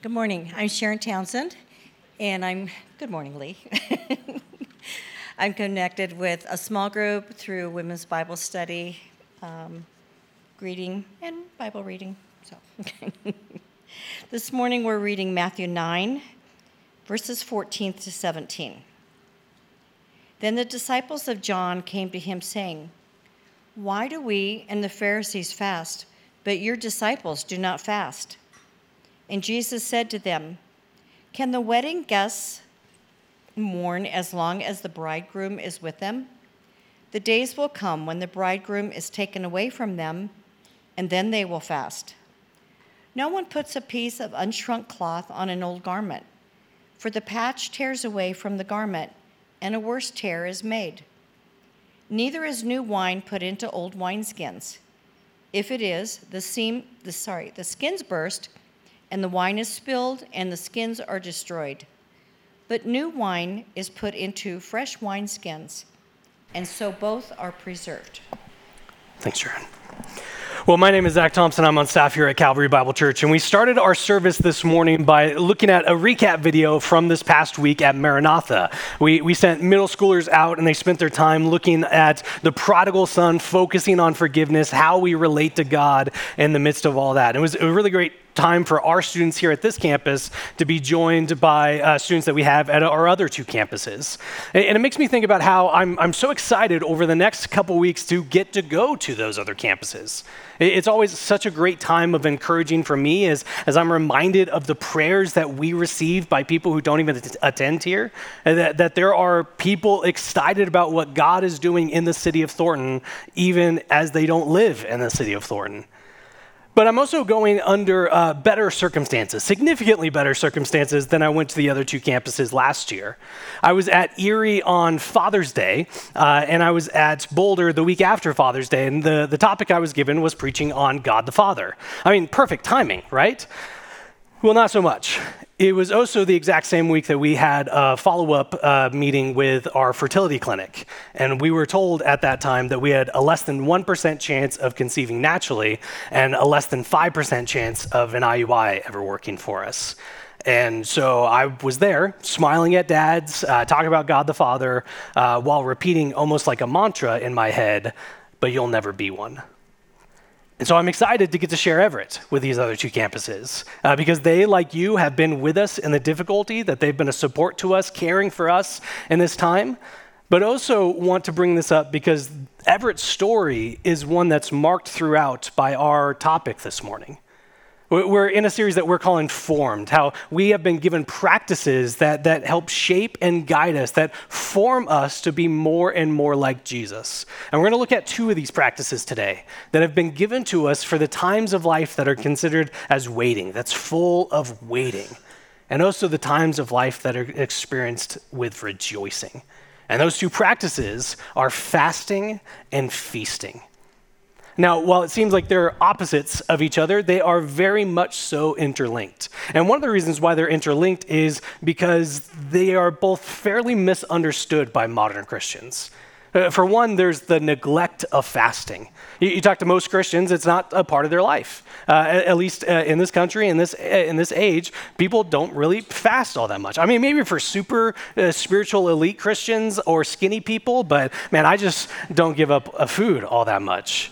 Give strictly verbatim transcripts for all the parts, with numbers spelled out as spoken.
Good morning. I'm Sharon Townsend, and I'm, good morning, Lee. I'm connected with a small group through Women's Bible Study, um, greeting, and Bible reading. So, this morning we're reading Matthew nine, verses fourteen to seventeen. Then the disciples of John came to him saying, "Why do we and the Pharisees fast, but your disciples do not fast?" And Jesus said to them, "Can the wedding guests mourn as long as the bridegroom is with them? The days will come when the bridegroom is taken away from them, and then they will fast. No one puts a piece of unshrunk cloth on an old garment, for the patch tears away from the garment, and a worse tear is made. Neither is new wine put into old wineskins. If it is, the seam, the sorry, the skins burst, and the wine is spilled, and the skins are destroyed. But new wine is put into fresh wineskins, and so both are preserved." Thanks, Sharon. Well, my name is Zach Thompson. I'm on staff here at Calvary Bible Church, and we started our service this morning by looking at a recap video from this past week at Maranatha. We we sent middle schoolers out, and they spent their time looking at the prodigal son, focusing on forgiveness, how we relate to God in the midst of all that. It was a really great time for our students here at this campus to be joined by uh, students that we have at our other two campuses. And, and it makes me think about how I'm, I'm so excited over the next couple weeks to get to go to those other campuses. It, it's always such a great time of encouraging for me as, as I'm reminded of the prayers that we receive by people who don't even at- attend here, and that, that there are people excited about what God is doing in the city of Thornton, even as they don't live in the city of Thornton. But I'm also going under uh, better circumstances, significantly better circumstances than I went to the other two campuses last year. I was at Erie on Father's Day, uh, and I was at Boulder the week after Father's Day, and the, the topic I was given was preaching on God the Father. I mean, perfect timing, right? Well, not so much. It was also the exact same week that we had a follow-up uh, meeting with our fertility clinic. And we were told at that time that we had a less than one percent chance of conceiving naturally and a less than five percent chance of an I U I ever working for us. And so I was there, smiling at dads, uh, talking about God the Father, uh, while repeating almost like a mantra in my head, "But you'll never be one." And so I'm excited to get to share Everett with these other two campuses uh, because they, like you, have been with us in the difficulty, that they've been a support to us, caring for us in this time, but also want to bring this up because Everett's story is one that's marked throughout by our topic this morning. We're in a series that we're calling Formed, how we have been given practices that, that help shape and guide us, that form us to be more and more like Jesus. And we're going to look at two of these practices today that have been given to us for the times of life that are considered as waiting, that's full of waiting, and also the times of life that are experienced with rejoicing. And those two practices are fasting and feasting. Now, while it seems like they're opposites of each other, they are very much so interlinked. And one of the reasons why they're interlinked is because they are both fairly misunderstood by modern Christians. Uh, for one, there's the neglect of fasting. You, you talk to most Christians, it's not a part of their life. Uh, at, at least uh, in this country, in this uh, in this age, people don't really fast all that much. I mean, maybe for super uh, spiritual elite Christians or skinny people, but man, I just don't give up uh, food all that much.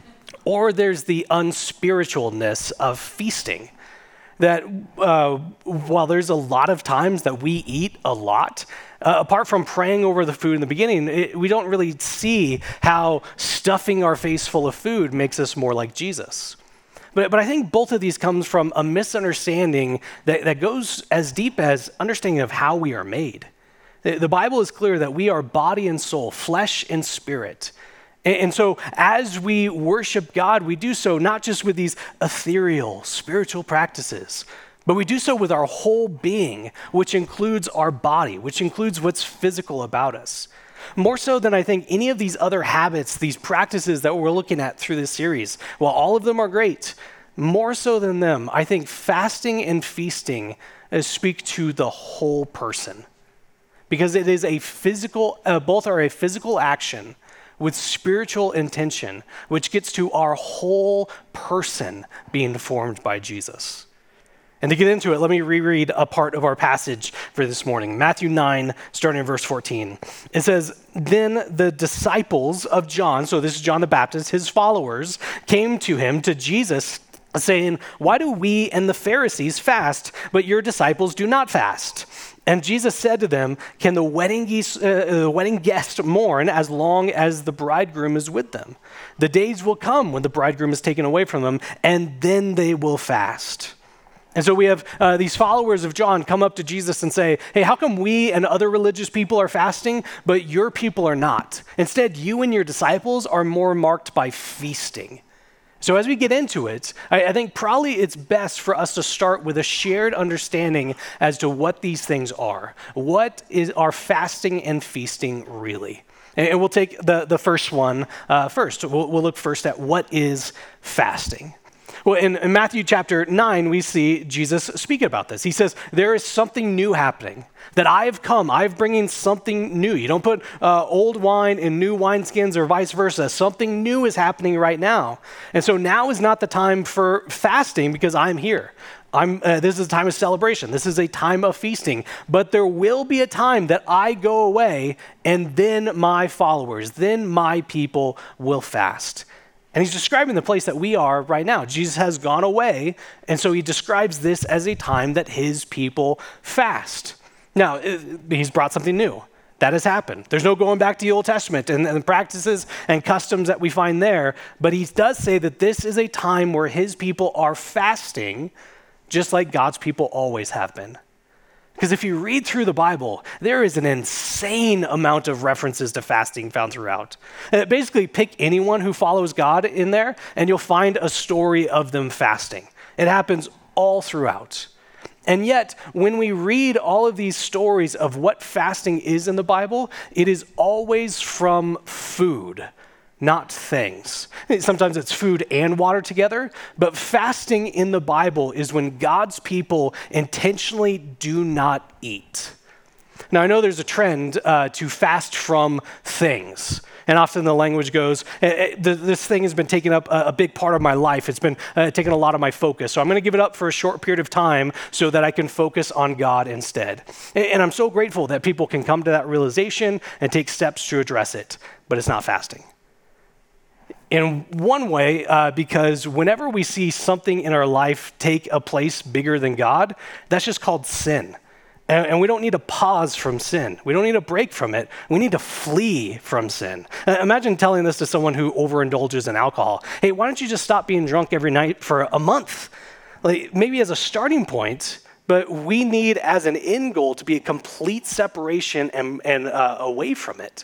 Or there's the unspiritualness of feasting, that uh, while there's a lot of times that we eat a lot, uh, apart from praying over the food in the beginning, it, we don't really see how stuffing our face full of food makes us more like Jesus. But, but I think both of these comes from a misunderstanding that, that goes as deep as understanding of how we are made. The, the Bible is clear that we are body and soul, flesh and spirit. And so as we worship God, we do so not just with these ethereal spiritual practices, but we do so with our whole being, which includes our body, which includes what's physical about us. More so than I think any of these other habits, these practices that we're looking at through this series, while all of them are great, more so than them, I think fasting and feasting speak to the whole person. Because it is a physical, uh, both are a physical action with spiritual intention, which gets to our whole person being formed by Jesus. And to get into it, let me reread a part of our passage for this morning. Matthew nine, starting in verse fourteen. It says, "Then the disciples of John," so this is John the Baptist, his followers, "came to him," to Jesus, saying, 'Why do we and the Pharisees fast, but your disciples do not fast?' And Jesus said to them, 'Can the wedding, geese, uh, the wedding guest mourn as long as the bridegroom is with them? The days will come when the bridegroom is taken away from them, and then they will fast.'" And so we have uh, these followers of John come up to Jesus and say, "Hey, how come we and other religious people are fasting, but your people are not? Instead, you and your disciples are more marked by feasting." So as we get into it, I, I think probably it's best for us to start with a shared understanding as to what these things are. What is our fasting and feasting really? And, and we'll take the, the first one uh, first. We'll, we'll look first at what is fasting. Well, in, in Matthew chapter nine, we see Jesus speaking about this. He says, "There is something new happening, that I have come. I have bringing something new." You don't put uh, old wine in new wineskins or vice versa. Something new is happening right now. And so now is not the time for fasting because I'm here. I'm, uh, this is a time of celebration. This is a time of feasting. But there will be a time that I go away and then my followers, then my people will fast. And he's describing the place that we are right now. Jesus has gone away, and so he describes this as a time that his people fast. Now, he's brought something new. That has happened. There's no going back to the Old Testament and, and the practices and customs that we find there, but he does say that this is a time where his people are fasting, just like God's people always have been. Because if you read through the Bible, there is an insane amount of references to fasting found throughout. Uh, basically, pick anyone who follows God in there, and you'll find a story of them fasting. It happens all throughout. And yet, when we read all of these stories of what fasting is in the Bible, it is always from food, not things. Sometimes it's food and water together, but fasting in the Bible is when God's people intentionally do not eat. Now, I know there's a trend uh, to fast from things. And often the language goes, this thing has been taking up a big part of my life. It's been uh, taking a lot of my focus. So I'm going to give it up for a short period of time so that I can focus on God instead. And I'm so grateful that people can come to that realization and take steps to address it, but it's not fasting. In one way, uh, because whenever we see something in our life take a place bigger than God, that's just called sin. And, and we don't need to pause from sin. We don't need to break from it. We need to flee from sin. Uh, imagine telling this to someone who overindulges in alcohol. Hey, why don't you just stop being drunk every night for a month? Like maybe as a starting point, but we need as an end goal to be a complete separation and, and uh, away from it.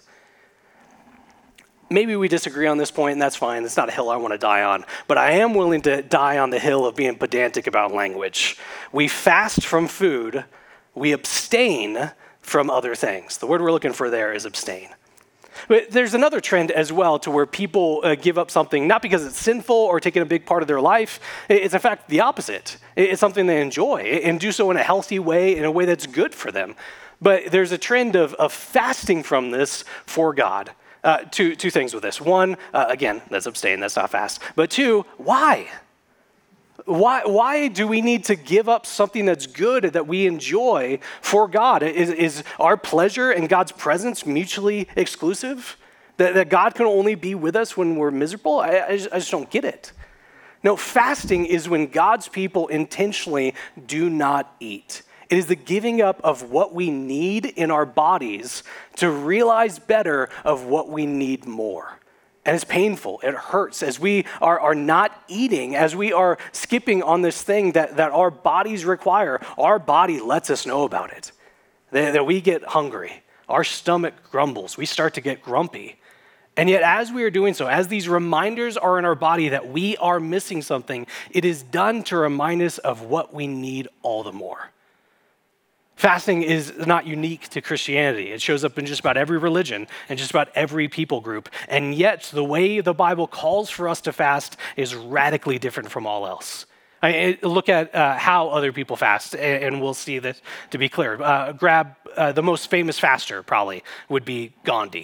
Maybe we disagree on this point, and that's fine. It's not a hill I want to die on. But I am willing to die on the hill of being pedantic about language. We fast from food. We abstain from other things. The word we're looking for there is abstain. But there's another trend as well to where people uh, give up something, not because it's sinful or taking a big part of their life. It's in fact the opposite. It's something they enjoy and do so in a healthy way, in a way that's good for them. But there's a trend of, of fasting from this for God. Uh, two, two things with this. One, uh, again, that's abstain, that's not fast. But two, why? Why, why do we need to give up something that's good, that we enjoy for God? Is, is our pleasure and God's presence mutually exclusive? That, that God can only be with us when we're miserable? I, I, just, I just don't get it. No, fasting is when God's people intentionally do not eat. It is the giving up of what we need in our bodies to realize better of what we need more. And it's painful. It hurts as we are, are not eating, as we are skipping on this thing that, that our bodies require. Our body lets us know about it, that, that we get hungry. Our stomach grumbles. We start to get grumpy. And yet as we are doing so, as these reminders are in our body that we are missing something, it is done to remind us of what we need all the more. Fasting is not unique to Christianity. It shows up in just about every religion and just about every people group. And yet, the way the Bible calls for us to fast is radically different from all else. I mean, look at uh, how other people fast, and we'll see this to be clear. Uh, grab uh, the most famous faster, probably, would be Gandhi.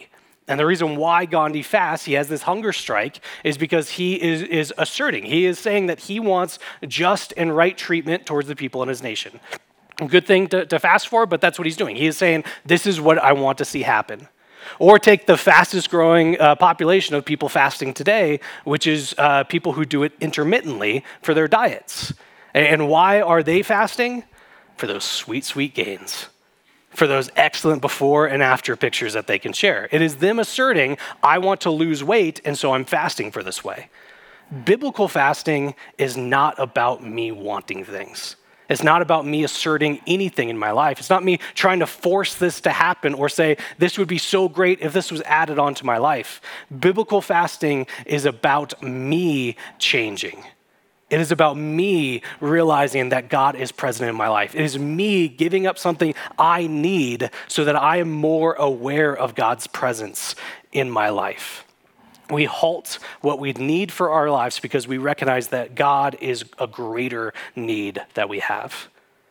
And the reason why Gandhi fasts, he has this hunger strike, is because he is, is asserting, he is saying that he wants just and right treatment towards the people in his nation. A good thing to, to fast for, but that's what he's doing. He is saying, this is what I want to see happen. Or take the fastest growing uh, population of people fasting today, which is uh, people who do it intermittently for their diets. And why are they fasting? For those sweet, sweet gains. For those excellent before and after pictures that they can share. It is them asserting, I want to lose weight, and so I'm fasting for this way. Biblical fasting is not about me wanting things. It's not about me asserting anything in my life. It's not me trying to force this to happen or say, this would be so great if this was added onto my life. Biblical fasting is about me changing. It is about me realizing that God is present in my life. It is me giving up something I need so that I am more aware of God's presence in my life. We halt what we need for our lives because we recognize that God is a greater need that we have.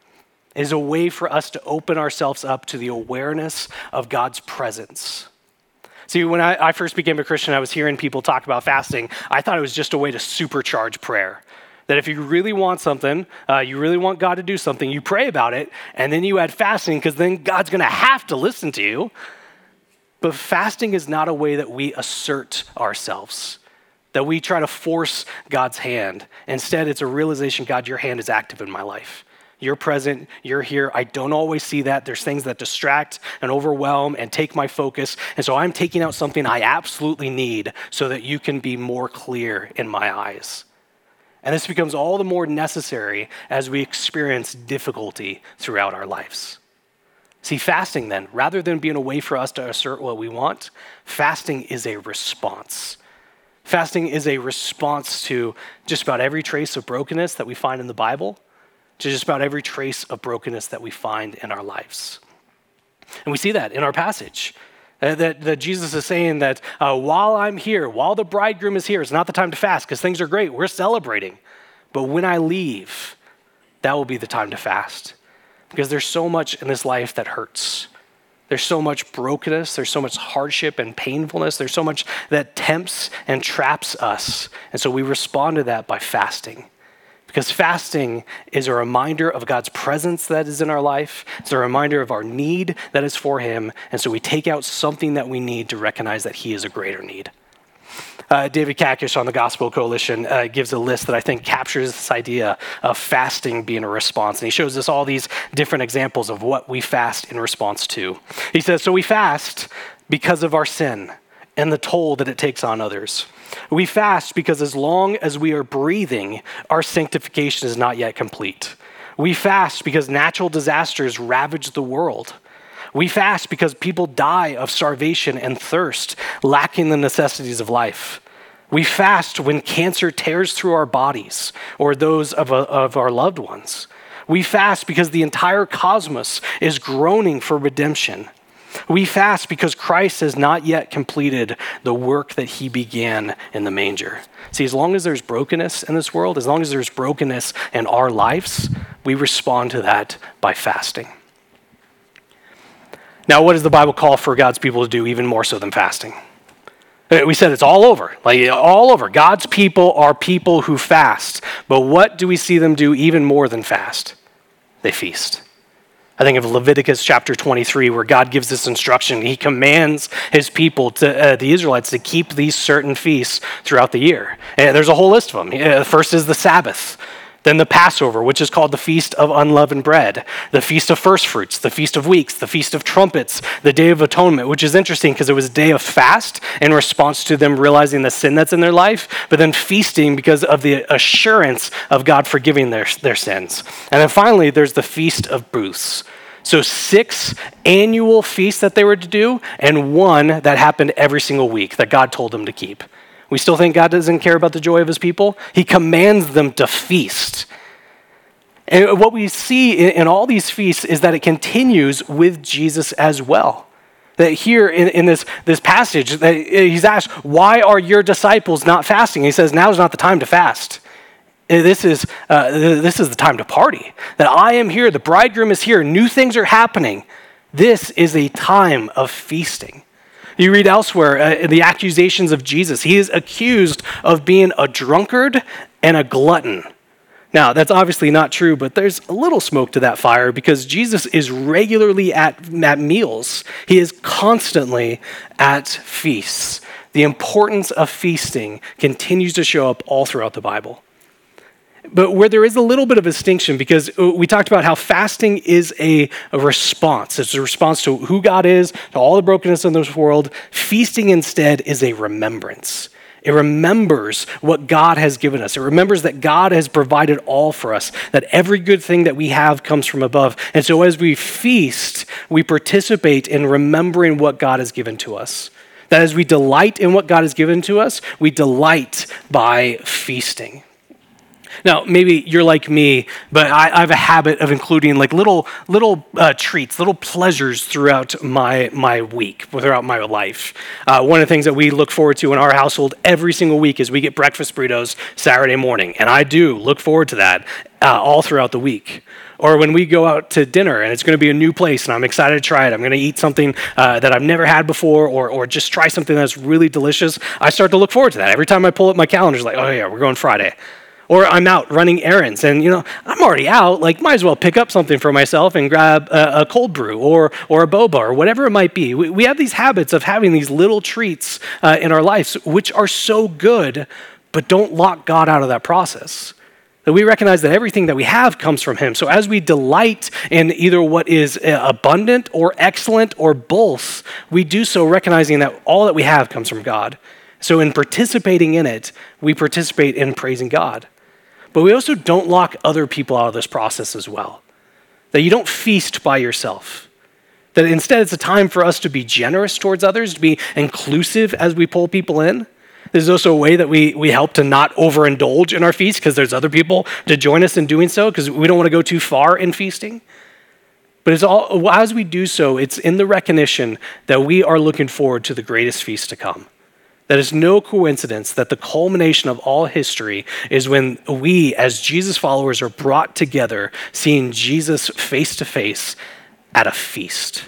It is a way for us to open ourselves up to the awareness of God's presence. See, when I, I first became a Christian, I was hearing people talk about fasting. I thought it was just a way to supercharge prayer. That if you really want something, uh, you really want God to do something, you pray about it, and then you add fasting because then God's going to have to listen to you. But fasting is not a way that we assert ourselves, that we try to force God's hand. Instead, it's a realization, God, your hand is active in my life. You're present, you're here. I don't always see that. There's things that distract and overwhelm and take my focus. And so I'm taking out something I absolutely need so that you can be more clear in my eyes. And this becomes all the more necessary as we experience difficulty throughout our lives. See, fasting then, rather than being a way for us to assert what we want, fasting is a response. Fasting is a response to just about every trace of brokenness that we find in the Bible, to just about every trace of brokenness that we find in our lives. And we see that in our passage. Uh, that, that Jesus is saying that uh, while I'm here, while the bridegroom is here, it's not the time to fast because things are great. We're celebrating. But when I leave, that will be the time to fast because there's so much in this life that hurts. There's so much brokenness. There's so much hardship and painfulness. There's so much that tempts and traps us. And so we respond to that by fasting. Because fasting is a reminder of God's presence that is in our life. It's a reminder of our need that is for him. And so we take out something that we need to recognize that he is a greater need. Uh, David Kakish on the Gospel Coalition uh, gives a list that I think captures this idea of fasting being a response. And he shows us all these different examples of what we fast in response to. He says, so we fast because of our sin and the toll that it takes on others. We fast because as long as we are breathing, our sanctification is not yet complete. We fast because natural disasters ravage the world. We fast because people die of starvation and thirst, lacking the necessities of life. We fast when cancer tears through our bodies or those of, a, of our loved ones. We fast because the entire cosmos is groaning for redemption. We fast because Christ has not yet completed the work that he began in the manger. See, as long as there's brokenness in this world, as long as there's brokenness in our lives, we respond to that by fasting. Now, what does the Bible call for God's people to do even more so than fasting? We said it's all over, like all over. God's people are people who fast. But what do we see them do even more than fast? They feast. I think of Leviticus chapter twenty-three, where God gives this instruction. He commands his people, to uh, the Israelites, to keep these certain feasts throughout the year. And there's a whole list of them. Uh, first is the Sabbath. Then the Passover, which is called the Feast of Unleavened Bread, the Feast of First Fruits, the Feast of Weeks, the Feast of Trumpets, the Day of Atonement, which is interesting because it was a day of fast in response to them realizing the sin that's in their life, but then feasting because of the assurance of God forgiving their, their sins. And then finally, there's the Feast of Booths. So six annual feasts that they were to do, and one that happened every single week that God told them to keep. We still think God doesn't care about the joy of his people? He commands them to feast. And what we see in, in all these feasts is that it continues with Jesus as well. That here in, in this, this passage, that he's asked, why are your disciples not fasting? He says, now is not the time to fast. This is, uh, this is the time to party. That I am here, the bridegroom is here, new things are happening. This is a time of feasting. You read elsewhere uh, the accusations of Jesus. He is accused of being a drunkard and a glutton. Now, that's obviously not true, but there's a little smoke to that fire because Jesus is regularly at, at meals. He is constantly at feasts. The importance of feasting continues to show up all throughout the Bible. But where there is a little bit of a distinction, because we talked about how fasting is a, a response. It's a response to who God is, to all the brokenness in this world. Feasting instead is a remembrance. It remembers what God has given us. It remembers that God has provided all for us, that every good thing that we have comes from above. And so as we feast, we participate in remembering what God has given to us. That as we delight in what God has given to us, we delight by feasting. Now, maybe you're like me, but I, I have a habit of including like little little uh, treats, little pleasures throughout my my week, throughout my life. Uh, one of the things that we look forward to in our household every single week is we get breakfast burritos Saturday morning, and I do look forward to that uh, all throughout the week. Or when we go out to dinner and it's going to be a new place and I'm excited to try it, I'm going to eat something uh, that I've never had before, or or just try something that's really delicious, I start to look forward to that. Every time I pull up my calendar, it's like, oh yeah, we're going Friday. Or I'm out running errands and, you know, I'm already out, like might as well pick up something for myself and grab a, a cold brew or or a boba or whatever it might be. We, we have these habits of having these little treats uh, in our lives, which are so good, but don't lock God out of that process. That we recognize that everything that we have comes from him. So as we delight in either what is abundant or excellent or both, we do so recognizing that all that we have comes from God. So in participating in it, we participate in praising God. But we also don't lock other people out of this process as well. That you don't feast by yourself. That instead it's a time for us to be generous towards others, to be inclusive as we pull people in. There's also a way that we, we help to not overindulge in our feast because there's other people to join us in doing so because we don't want to go too far in feasting. But it's all, as we do so, it's in the recognition that we are looking forward to the greatest feast to come. That is no coincidence that the culmination of all history is when we, as Jesus followers, are brought together, seeing Jesus face to face at a feast.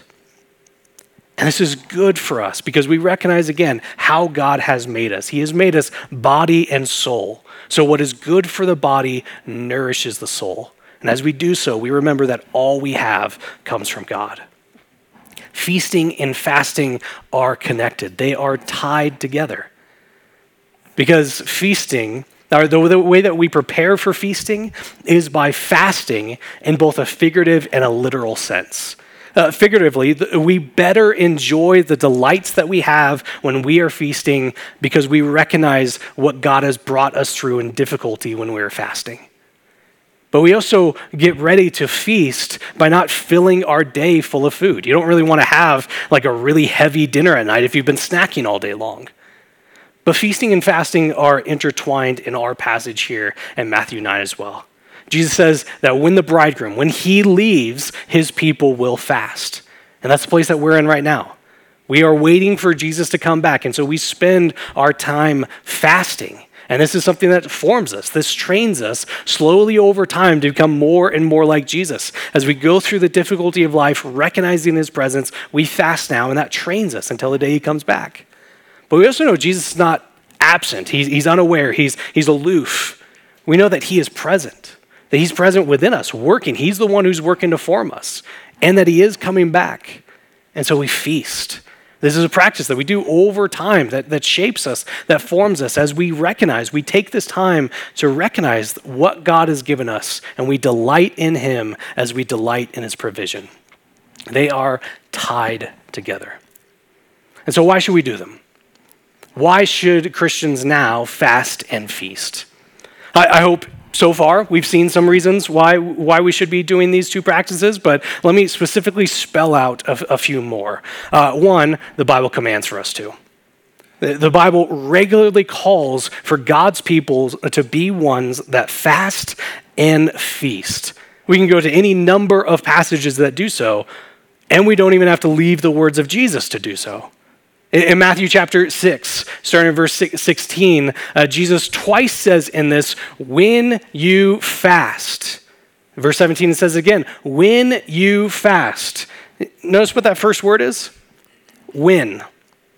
And this is good for us because we recognize again how God has made us. He has made us body and soul. So what is good for the body nourishes the soul. And as we do so, we remember that all we have comes from God. Feasting and fasting are connected. They are tied together. Because feasting, or the, the way that we prepare for feasting is by fasting in both a figurative and a literal sense. Uh, figuratively, we better enjoy the delights that we have when we are feasting because we recognize what God has brought us through in difficulty when we are fasting. But we also get ready to feast by not filling our day full of food. You don't really want to have like a really heavy dinner at night if you've been snacking all day long. But feasting and fasting are intertwined in our passage here in Matthew nine as well. Jesus says that when the bridegroom, when he leaves, his people will fast. And that's the place that we're in right now. We are waiting for Jesus to come back. And so we spend our time fasting. And this is something that forms us. This trains us slowly over time to become more and more like Jesus. As we go through the difficulty of life, recognizing his presence, we fast now, and that trains us until the day he comes back. But we also know Jesus is not absent. He's, he's unaware. He's, he's aloof. We know that he is present, that he's present within us, working. He's the one who's working to form us, and that he is coming back. And so we feast. This is a practice that we do over time that, that shapes us, that forms us as we recognize, we take this time to recognize what God has given us and we delight in him as we delight in his provision. They are tied together. And so why should we do them? Why should Christians now fast and feast? I, I hope so far we've seen some reasons why, why we should be doing these two practices, but let me specifically spell out a, a few more. Uh, one, the Bible commands for us to. The, the Bible regularly calls for God's people to be ones that fast and feast. We can go to any number of passages that do so, and we don't even have to leave the words of Jesus to do so. In Matthew chapter six, starting in verse sixteen, uh, Jesus twice says in this, when you fast. Verse seventeen, it says again, when you fast. Notice what that first word is? When.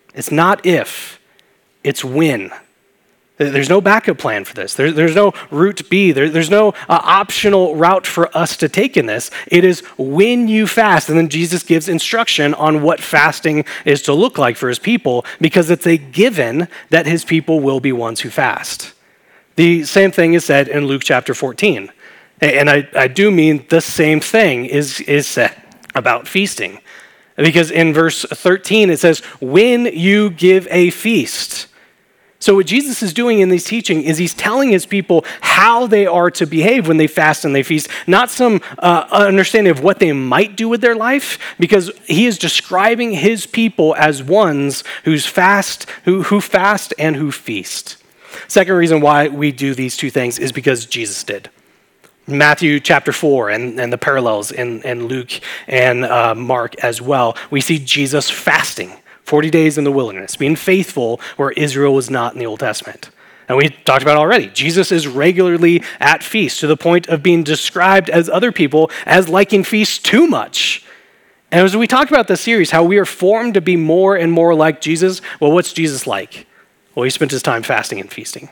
It's not if, it's when. There's no backup plan for this. There, there's no route B. There, there's no uh, optional route for us to take in this. It is when you fast. And then Jesus gives instruction on what fasting is to look like for his people, because it's a given that his people will be ones who fast. The same thing is said in Luke chapter fourteen. And I, I do mean the same thing is, is said about feasting. Because in verse thirteen, it says, when you give a feast. So what Jesus is doing in this teaching is he's telling his people how they are to behave when they fast and they feast, not some uh, understanding of what they might do with their life, because he is describing his people as ones who's fast, who, who fast and who feast. Second reason why we do these two things is because Jesus did. Matthew chapter four and, and the parallels in, in Luke and uh, Mark as well, we see Jesus fasting forty days in the wilderness, being faithful where Israel was not in the Old Testament. And we talked about it already. Jesus is regularly at feasts to the point of being described as other people as liking feasts too much. And as we talked about this series, how we are formed to be more and more like Jesus, well, what's Jesus like? Well, he spent his time fasting and feasting.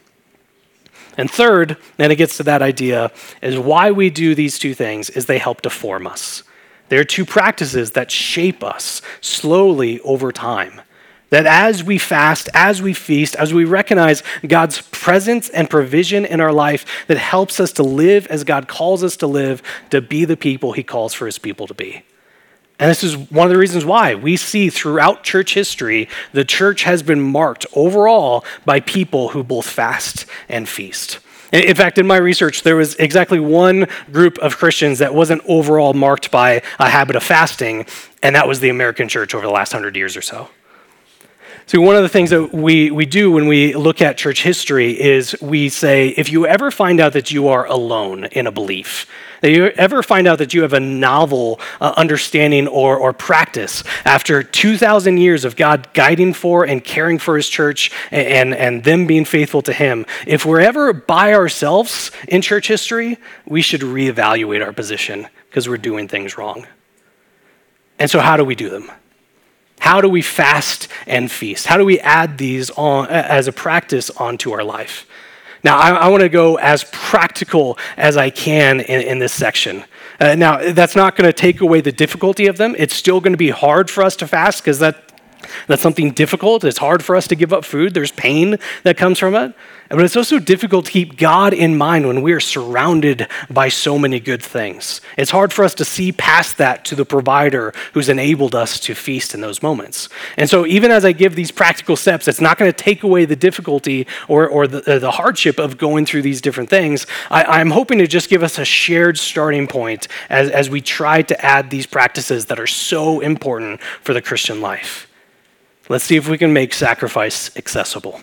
And third, and it gets to that idea, is why we do these two things is they help to form us. They're two practices that shape us slowly over time. That as we fast, as we feast, as we recognize God's presence and provision in our life, that helps us to live as God calls us to live, to be the people he calls for his people to be. And this is one of the reasons why we see throughout church history, the church has been marked overall by people who both fast and feast. In fact, in my research, there was exactly one group of Christians that wasn't overall marked by a habit of fasting, and that was the American church over the last hundred years or so. So one of the things that we, we do when we look at church history is we say, if you ever find out that you are alone in a belief, that you ever find out that you have a novel uh, understanding or, or practice after two thousand years of God guiding for and caring for his church and, and them being faithful to him, if we're ever by ourselves in church history, we should reevaluate our position because we're doing things wrong. And so how do we do them? How do we fast and feast? How do we add these on as a practice onto our life? Now, I, I want to go as practical as I can in, in this section. Uh, now, that's not going to take away the difficulty of them. It's still going to be hard for us to fast because that that's something difficult. It's hard for us to give up food. There's pain that comes from it. But it's also difficult to keep God in mind when we are surrounded by so many good things. It's hard for us to see past that to the provider who's enabled us to feast in those moments. And so even as I give these practical steps, it's not going to take away the difficulty or, or the, the hardship of going through these different things. I, I'm hoping to just give us a shared starting point as, as we try to add these practices that are so important for the Christian life. Let's see if we can make sacrifice accessible.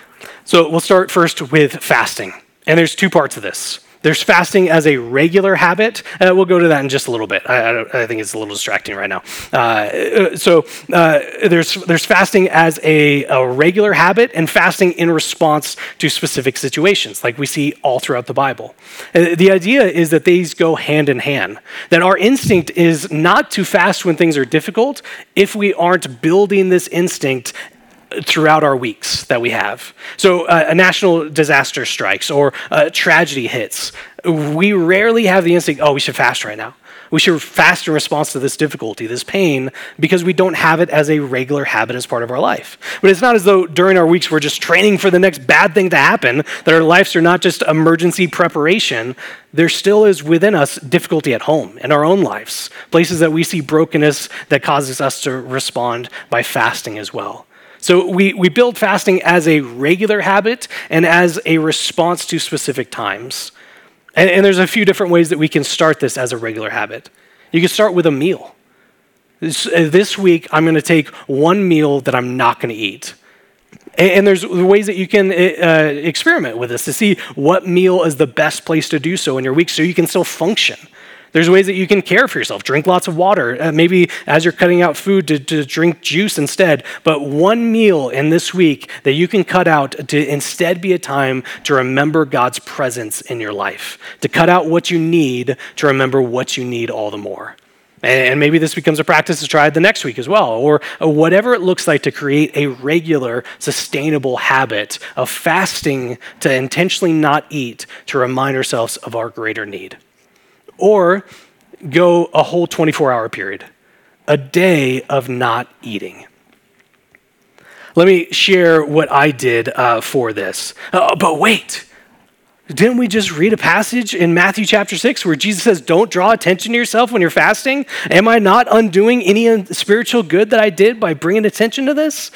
So we'll start first with fasting. And there's two parts of this. There's fasting as a regular habit. Uh, we'll go to that in just a little bit. I, I, I think it's a little distracting right now. Uh, so uh, there's there's fasting as a, a regular habit and fasting in response to specific situations, like we see all throughout the Bible. Uh, the idea is that these go hand in hand, that our instinct is not to fast when things are difficult if we aren't building this instinct throughout our weeks that we have. So uh, a national disaster strikes or uh, tragedy hits. We rarely have the instinct, oh, we should fast right now. We should fast in response to this difficulty, this pain, because we don't have it as a regular habit as part of our life. But it's not as though during our weeks we're just training for the next bad thing to happen, that our lives are not just emergency preparation. There still is within us difficulty at home, in our own lives, places that we see brokenness that causes us to respond by fasting as well. So we, we build fasting as a regular habit and as a response to specific times. And, and there's a few different ways that we can start this as a regular habit. You can start with a meal. This, uh, this week, I'm going to take one meal that I'm not going to eat. And, and there's ways that you can uh, experiment with this to see what meal is the best place to do so in your week so you can still function. There's ways that you can care for yourself. Drink lots of water. Uh, maybe as you're cutting out food to, to drink juice instead. But one meal in this week that you can cut out to instead be a time to remember God's presence in your life. To cut out what you need to remember what you need all the more. And maybe this becomes a practice to try the next week as well, or whatever it looks like to create a regular, sustainable habit of fasting to intentionally not eat to remind ourselves of our greater need. Or go a whole twenty-four hour period, a day of not eating. Let me share what I did uh, for this. Uh, but wait. Didn't we just read a passage in Matthew chapter six where Jesus says, don't draw attention to yourself when you're fasting? Am I not undoing any spiritual good that I did by bringing attention to this?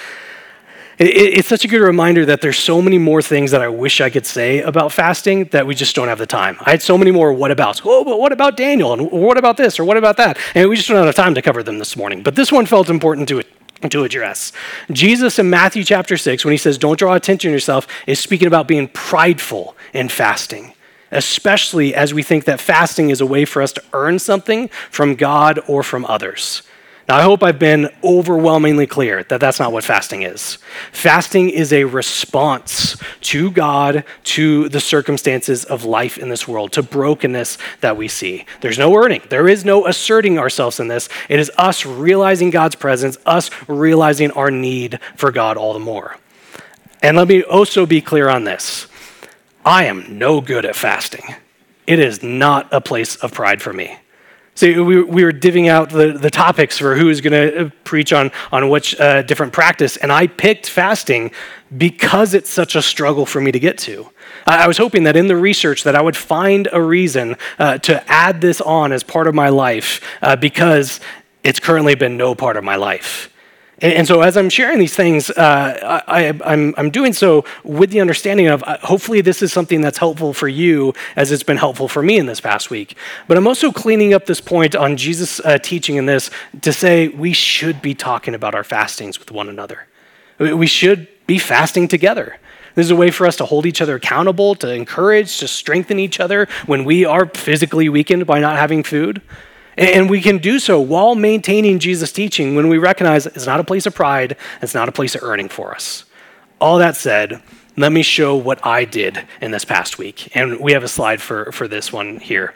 It's such a good reminder that there's so many more things that I wish I could say about fasting that we just don't have the time. I had so many more what abouts. Oh, but what about Daniel? And what about this? Or what about that? And we just don't have time to cover them this morning. But this one felt important to it. to address. Jesus in Matthew chapter six, when he says, don't draw attention to yourself, is speaking about being prideful in fasting, especially as we think that fasting is a way for us to earn something from God or from others. Now, I hope I've been overwhelmingly clear that that's not what fasting is. Fasting is a response to God, to the circumstances of life in this world, to brokenness that we see. There's no earning. There is no asserting ourselves in this. It is us realizing God's presence, us realizing our need for God all the more. And let me also be clear on this. I am no good at fasting. It is not a place of pride for me. See, we, we were divvying out the, the topics for who is going to preach on, on which uh, different practice, and I picked fasting because it's such a struggle for me to get to. I, I was hoping that in the research that I would find a reason uh, to add this on as part of my life uh, because it's currently been no part of my life. And so as I'm sharing these things, uh, I, I'm, I'm doing so with the understanding of uh, hopefully this is something that's helpful for you as it's been helpful for me in this past week. But I'm also cleaning up this point on Jesus' uh, teaching in this to say we should be talking about our fastings with one another. We should be fasting together. This is a way for us to hold each other accountable, to encourage, to strengthen each other when we are physically weakened by not having food. And we can do so while maintaining Jesus' teaching when we recognize it's not a place of pride, it's not a place of earning for us. All that said, let me show what I did in this past week. And we have a slide for, for this one here.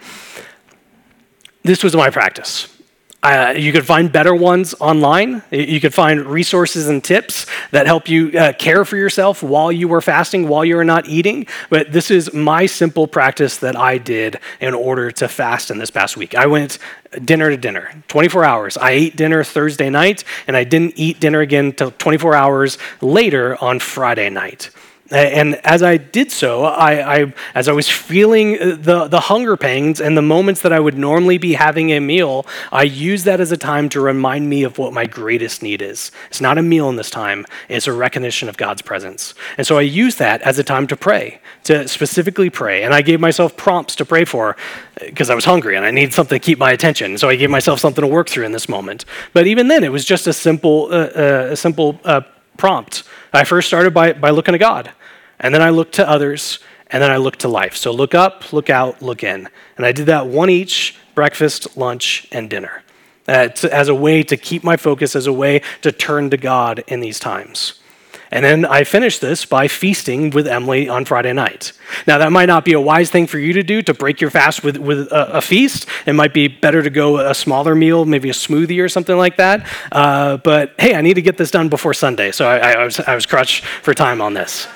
This was my practice. Uh, you could find better ones online. You could find resources and tips that help you uh, care for yourself while you were fasting, while you were not eating. But this is my simple practice that I did in order to fast in this past week. I went dinner to dinner, twenty-four hours. I ate dinner Thursday night, and I didn't eat dinner again until twenty-four hours later on Friday night. And as I did so, I, I, as I was feeling the, the hunger pangs and the moments that I would normally be having a meal, I used that as a time to remind me of what my greatest need is. It's not a meal in this time, it's a recognition of God's presence. And so I used that as a time to pray, to specifically pray. And I gave myself prompts to pray for because I was hungry and I needed something to keep my attention. So I gave myself something to work through in this moment. But even then, it was just a simple, uh, uh, a simple uh, prompt. I first started by, by looking to God. And then I looked to others, and then I looked to life. So look up, look out, look in. And I did that one each, breakfast, lunch, and dinner, uh, to, as a way to keep my focus, as a way to turn to God in these times. And then I finished this by feasting with Emily on Friday night. Now, that might not be a wise thing for you to do, to break your fast with, with a, a feast. It might be better to go a smaller meal, maybe a smoothie or something like that. Uh, but hey, I need to get this done before Sunday, so I, I, was, I was crushed for time on this.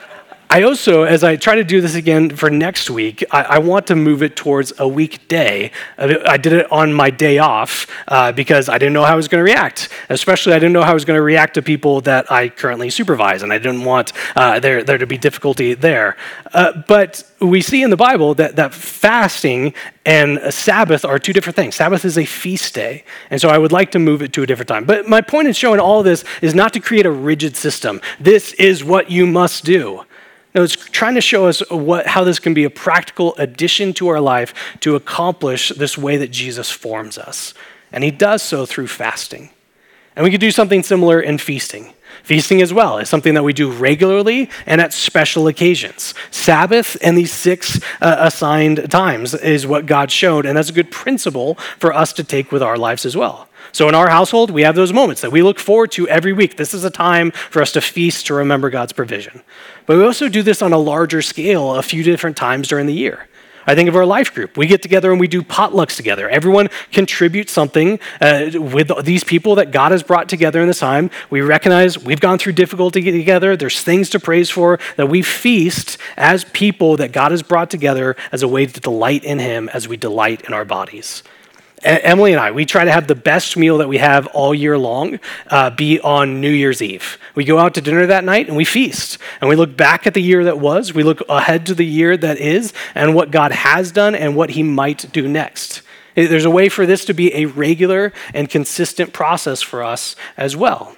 I also, as I try to do this again for next week, I, I want to move it towards a weekday. I did it on my day off uh, because I didn't know how I was going to react. Especially, I didn't know how I was going to react to people that I currently supervise, and I didn't want uh, there, there to be difficulty there. Uh, but we see in the Bible that, that fasting and a Sabbath are two different things. Sabbath is a feast day, and so I would like to move it to a different time. But my point in showing all of this is not to create a rigid system. This is what you must do. No, it's trying to show us what, how this can be a practical addition to our life to accomplish this way that Jesus forms us. And he does so through fasting. And we could do something similar in feasting. Feasting as well is something that we do regularly and at special occasions. Sabbath and these six uh, assigned times is what God showed, and that's a good principle for us to take with our lives as well. So in our household, we have those moments that we look forward to every week. This is a time for us to feast, to remember God's provision. But we also do this on a larger scale a few different times during the year. I think of our life group. We get together and we do potlucks together. Everyone contributes something uh, with these people that God has brought together in this time. We recognize we've gone through difficulty together. There's things to praise for, that we feast as people that God has brought together as a way to delight in him as we delight in our bodies. Emily and I, we try to have the best meal that we have all year long uh, be on New Year's Eve. We go out to dinner that night and we feast. And we look back at the year that was, we look ahead to the year that is, and what God has done and what he might do next. There's a way for this to be a regular and consistent process for us as well.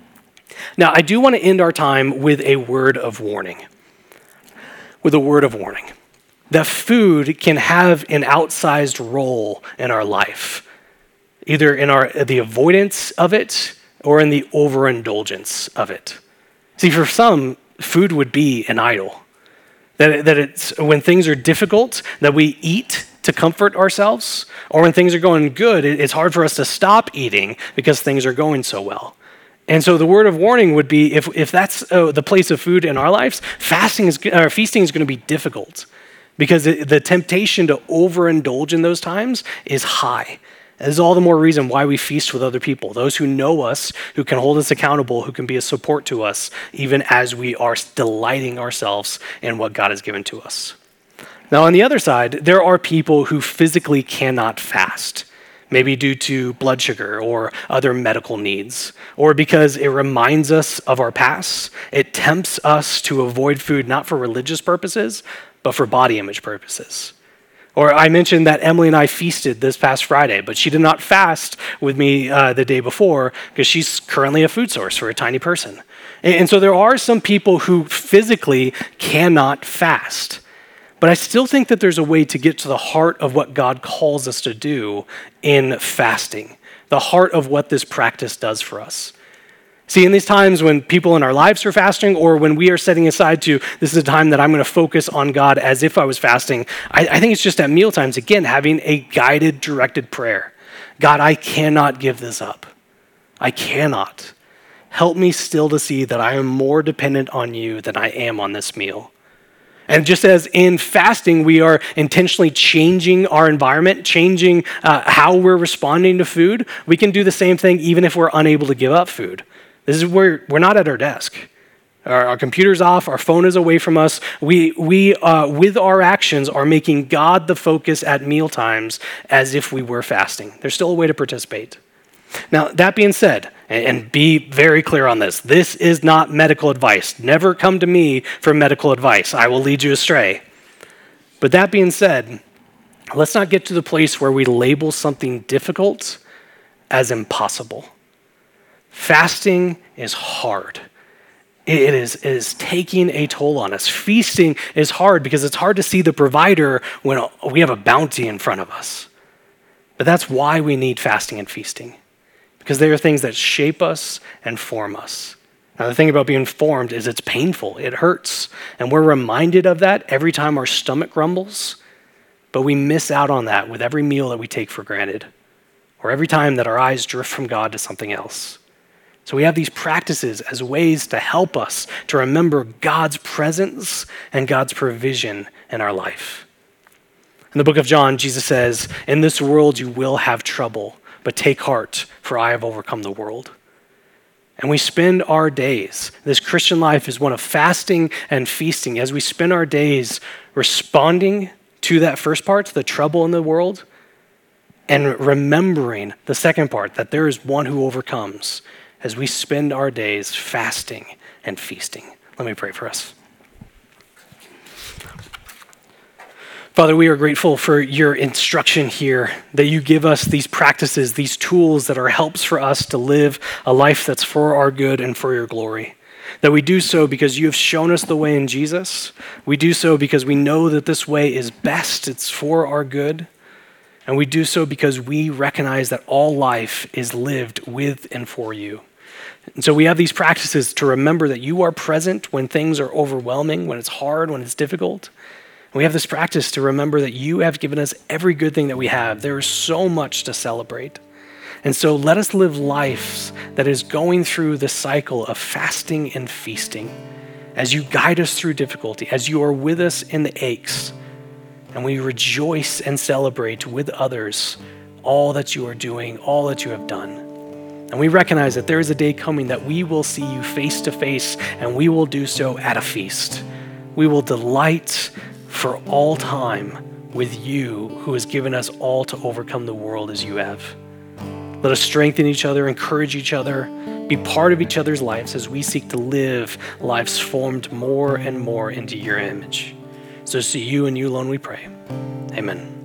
Now, I do want to end our time with a word of warning. With a word of warning. That food can have an outsized role in our life, either in our the avoidance of it or in the overindulgence of it. See, for some, food would be an idol. That, that it's when things are difficult, that we eat to comfort ourselves, or when things are going good, it's hard for us to stop eating because things are going so well. And so the word of warning would be, if, if that's uh, the place of food in our lives, fasting is, or feasting is going to be difficult. Because the temptation to overindulge in those times is high. This is all the more reason why we feast with other people, those who know us, who can hold us accountable, who can be a support to us, even as we are delighting ourselves in what God has given to us. Now, on the other side, there are people who physically cannot fast, maybe due to blood sugar or other medical needs, or because it reminds us of our past. It tempts us to avoid food, not for religious purposes, but for body image purposes. Or I mentioned that Emily and I feasted this past Friday, but she did not fast with me uh, the day before because she's currently a food source for a tiny person. And, and so there are some people who physically cannot fast. But I still think that there's a way to get to the heart of what God calls us to do in fasting, the heart of what this practice does for us. See, in these times when people in our lives are fasting, or when we are setting aside to, this is a time that I'm going to focus on God as if I was fasting, I, I think it's just at meal times, again, having a guided, directed prayer. God, I cannot give this up. I cannot. Help me still to see that I am more dependent on you than I am on this meal. And just as in fasting, we are intentionally changing our environment, changing uh, how we're responding to food, we can do the same thing even if we're unable to give up food. This is where we're not at our desk. Our, our computer's off, our phone is away from us. We, we uh, with our actions, are making God the focus at meal times as if we were fasting. There's still a way to participate. Now, that being said, and, and be very clear on this, this is not medical advice. Never come to me for medical advice. I will lead you astray. But that being said, let's not get to the place where we label something difficult as impossible. Fasting is hard. It is, it is taking a toll on us. Feasting is hard because it's hard to see the provider when we have a bounty in front of us. But that's why we need fasting and feasting, because they are things that shape us and form us. Now, the thing about being formed is it's painful. It hurts. And we're reminded of that every time our stomach grumbles, but we miss out on that with every meal that we take for granted, or every time that our eyes drift from God to something else. So we have these practices as ways to help us to remember God's presence and God's provision in our life. In the book of John, Jesus says, "In this world you will have trouble, but take heart, for I have overcome the world." And we spend our days, this Christian life is one of fasting and feasting, as we spend our days responding to that first part, to the trouble in the world, and remembering the second part, that there is one who overcomes, as we spend our days fasting and feasting. Let me pray for us. Father, we are grateful for your instruction here, that you give us these practices, these tools that are helps for us to live a life that's for our good and for your glory. That we do so because you have shown us the way in Jesus. We do so because we know that this way is best, it's for our good. And we do so because we recognize that all life is lived with and for you. And so we have these practices to remember that you are present when things are overwhelming, when it's hard, when it's difficult. And we have this practice to remember that you have given us every good thing that we have. There is so much to celebrate. And so let us live lives that is going through the cycle of fasting and feasting as you guide us through difficulty, as you are with us in the aches. And we rejoice and celebrate with others all that you are doing, all that you have done. And we recognize that there is a day coming that we will see you face to face, and we will do so at a feast. We will delight for all time with you, who has given us all to overcome the world as you have. Let us strengthen each other, encourage each other, be part of each other's lives as we seek to live lives formed more and more into your image. So it's to you and you alone we pray. Amen.